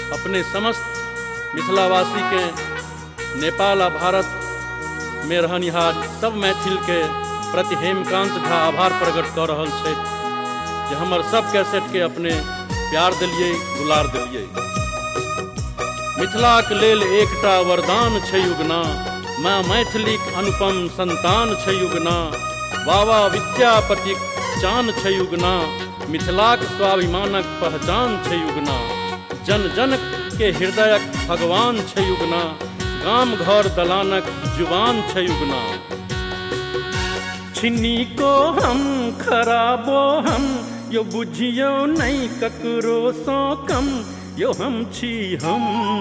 अपने समस्त मिथिलावासी के नेपाल आ भारत में रहनिहार सब मैथिल के प्रति हेमकांत झा आभार प्रकट कर रहल छै जे हमर सब कैसेट के अपने प्यार दिलिए दुलार दिलिए। मिथिलाक लेल एकटा वरदान छै युगना, माँ मैथिलीक अनुपम संतान छै युगना, बाबा विद्यापतिक चान छै युगना, मिथिलाक स्वाभिमानक पहचान छै युगना, जन जन के हृदयक भगवान छै युगना, गाम घर दलानक जुबान छै युगना। छिनी को हम खराबो हम यो बुझियो नहीं ककरो सो कम, यो हम छी हम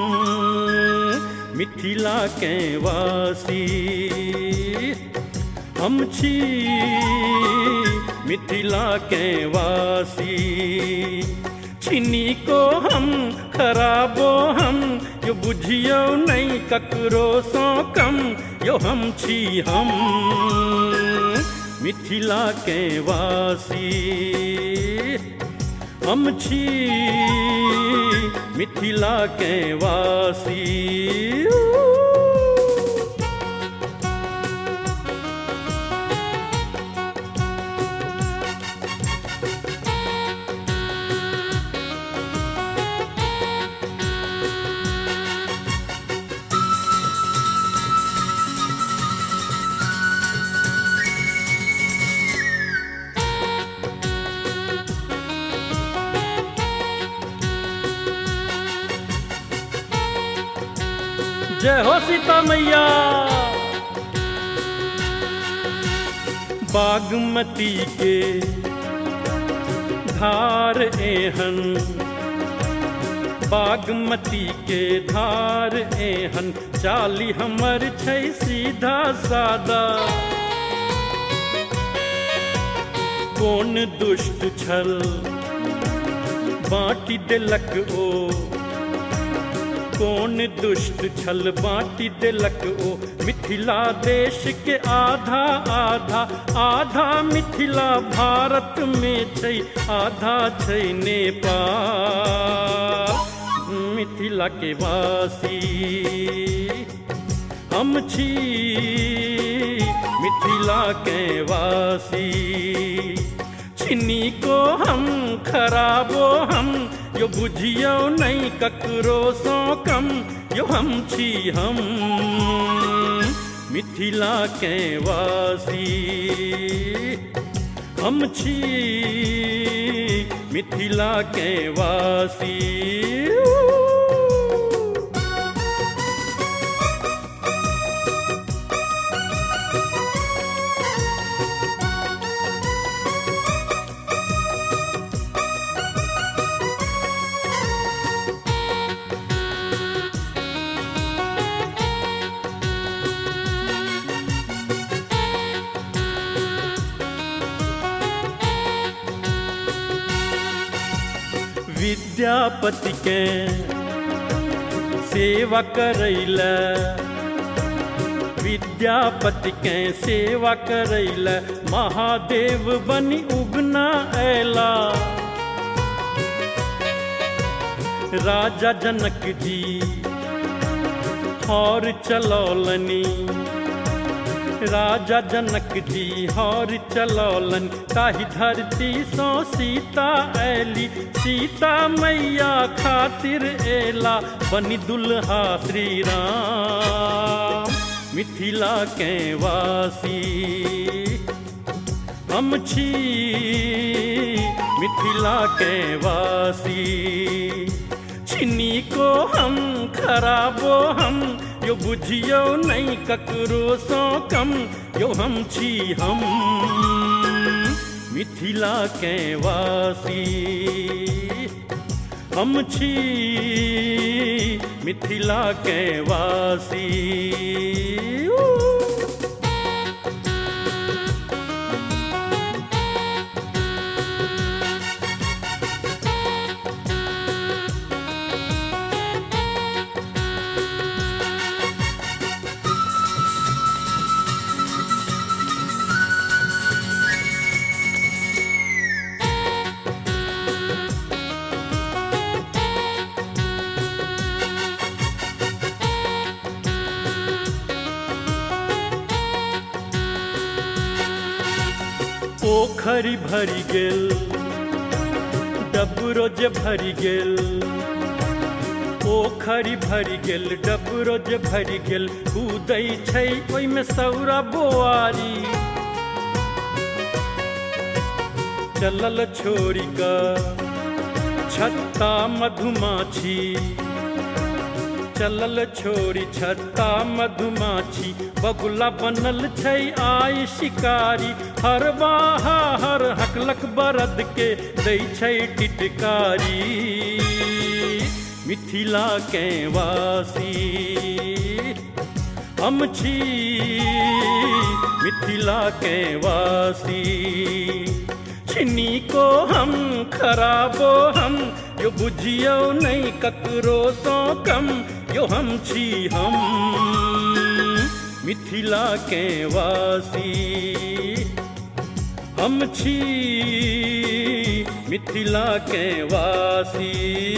मिथिला के वासी, हम छी मिथिला के वासी। छिनी को हम खराबो हम यो बुझियो नहीं ककरो सो कम, यो हम छी हम मिथिला के वासी, हम छी मिथिला के वासी। जय हो सीता मैया। बागमती के धार एहन, बागमती के धार एहन, चाली हमर छै सीधा सादा। कौन दुष्ट छल बाँटि देलक ओ, कौन दुष्ट छल बाँटि देलक ओ, मिथिला देश के आधा आधा, आधा मिथिला भारत में छै, आधा छै नेपाल। मिथिला के वासी हम छी मिथिला के वासी। छिनी को हम खराबो हम यो बुझियो नहीं ककरो सो कम, यो हम छी हम मिथिला के वासी, हम छी मिथिला के वासी। विद्यापति के सेवा करैला, विद्यापति के सेवा करैला, महादेव बनी उगना ऐला। राजा जनक जी हौर चलौलनी, राजा जनक जी हौर चलौलन, ताहि धरती सो सीता ऐली, सीता मैया खातिर एला, बनी दुल्हा श्री राम मिथिला के वासी। हम छी मिथिला के वासी। छिनी को हम खराबो हम यो बुझियो नहीं ककरो सो कम, यो हम छी हम मिथिला के वासी, हम छी मिथिला के वासी। पोखरी भरि गेल डबरो जे भरि गेल पोखरी भरि गेल डबरो जे भरि गेल कूदै छै ओहिमे सौरा बोआरी चलल छोड़ी कऽ छत्ता मधुमाछी चलल छोड़ी छत्ता मधुमाछी बगुला बनल छै आइ शिकारी हर बाहा हर हकलक बरद के दै छै टिटकारी मिथिला के वासी हम छी मिथिला के वासी छिनी को हम खराबो हम यो बुझियो नहीं ककरो सो कम यो हम छी हम मिथिला के वासी हम छी मिथिला के वासी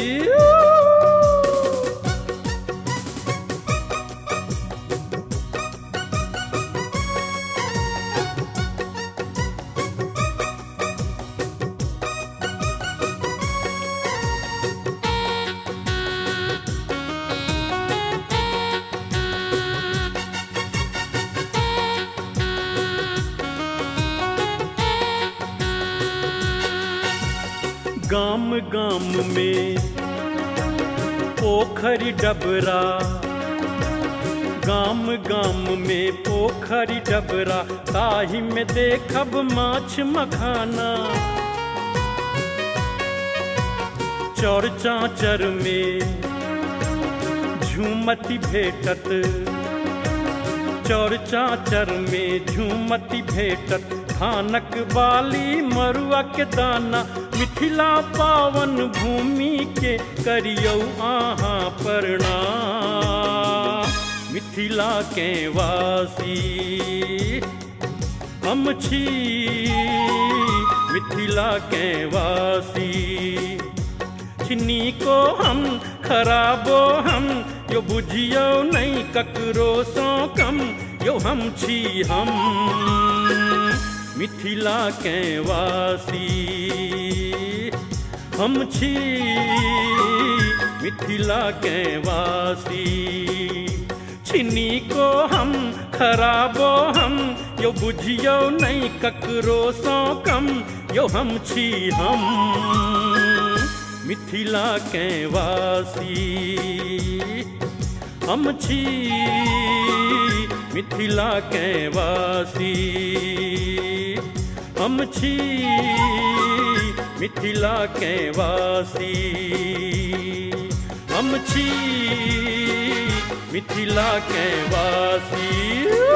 गाम गाम में पोखरी डबरा गाम गाम में पोखरी डबरा ताही में देखब माछ मखाना चौर चाँचर में झूमती भेटत चौर चाँचर में झूमती भेटत धानक बाली मरुआ के दाना मिथिला पावन भूमि के करियौ आहाँ प्रणाम मिथिला के वासी हम छी मिथिला के वासी छिनी को हम खराबो हम यो बुझियो नहीं ककरो सो कम यो हम छी हम मिथिला के वासी हम छी मिथिला के वासी छिनी को हम खराबो हम यो बुझियो नहीं ककरो सो कम यो हम छी हम मिथिला के वासी हम छी मिथिला के वासी हम छी मिथिला के वासी हम छी मिथिला के वासी।